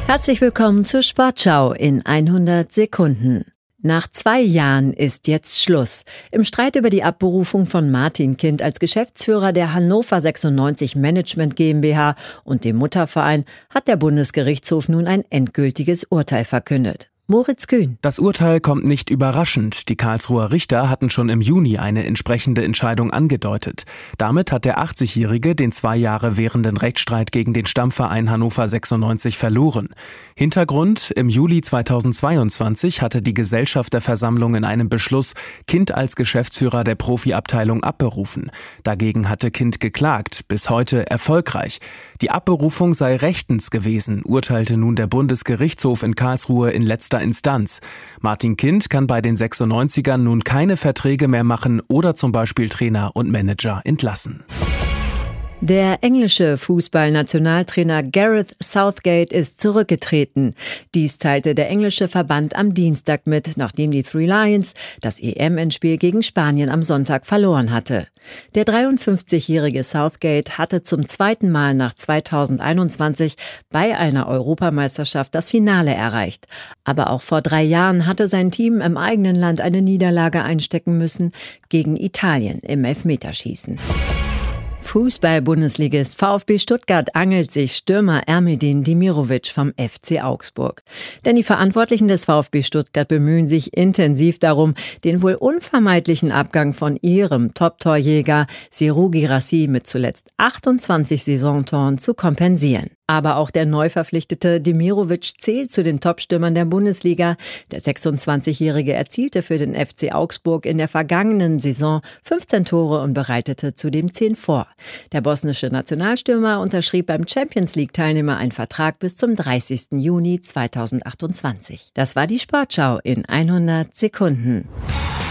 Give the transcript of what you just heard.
Herzlich willkommen zur Sportschau in 100 Sekunden. Nach 2 Jahren ist jetzt Schluss. Im Streit über die Abberufung von Martin Kind als Geschäftsführer der Hannover 96 Management GmbH und dem Mutterverein hat der Bundesgerichtshof nun ein endgültiges Urteil verkündet. Moritz Kühn. Das Urteil kommt nicht überraschend. Die Karlsruher Richter hatten schon im Juni eine entsprechende Entscheidung angedeutet. Damit hat der 80-Jährige den 2 Jahre währenden Rechtsstreit gegen den Stammverein Hannover 96 verloren. Hintergrund: Im Juli 2022 hatte die Gesellschafterversammlung in einem Beschluss Kind als Geschäftsführer der Profiabteilung abberufen. Dagegen hatte Kind geklagt, bis heute erfolgreich. Die Abberufung sei rechtens gewesen, urteilte nun der Bundesgerichtshof in Karlsruhe in letzter Instanz. Martin Kind kann bei den 96ern nun keine Verträge mehr machen oder zum Beispiel Trainer und Manager entlassen. Der englische Fußballnationaltrainer Gareth Southgate ist zurückgetreten. Dies teilte der englische Verband am Dienstag mit, nachdem die Three Lions das EM-Endspiel gegen Spanien am Sonntag verloren hatte. Der 53-jährige Southgate hatte zum 2. Mal nach 2021 bei einer Europameisterschaft das Finale erreicht. Aber auch vor 3 Jahren hatte sein Team im eigenen Land eine Niederlage einstecken müssen gegen Italien im Elfmeterschießen. Fußball-Bundesligist VfB Stuttgart angelt sich Stürmer Ermedin Demirovic vom FC Augsburg. Denn die Verantwortlichen des VfB Stuttgart bemühen sich intensiv darum, den wohl unvermeidlichen Abgang von ihrem Top-Torjäger Serhou Guirassy mit zuletzt 28 Saisontoren zu kompensieren. Aber auch der neu verpflichtete Demirovic zählt zu den Top-Stürmern der Bundesliga. Der 26-Jährige erzielte für den FC Augsburg in der vergangenen Saison 15 Tore und bereitete zudem 10 vor. Der bosnische Nationalstürmer unterschrieb beim Champions-League-Teilnehmer einen Vertrag bis zum 30. Juni 2028. Das war die Sportschau in 100 Sekunden.